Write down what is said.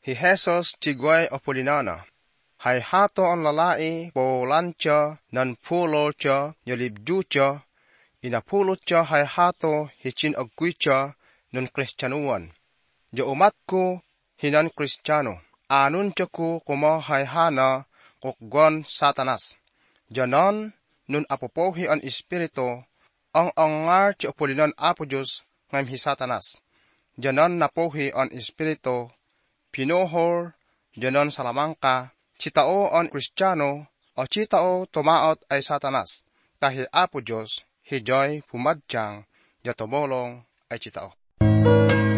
Hi Jesus tigway Apolinana. Hay hato ang lalai polancha nan pulolcha yalibducha inapulotcha hay hato hichin agquicha nun Kristyanuan. Jo umatko hinan Kristiyano. Anuncha ko kuma hay hana kukgon Satanas. Janon nun apopohi an Espiritu ang angar ti Apolinan Apo Diyos ngam hi Satanas. Janon napohi an Espiritu pinuhor janon salamangka citao an Kristiyano o citao tumaot ay Satanas. Tahi Apo Diyos hijoy pumadjang jatomolong ay citao.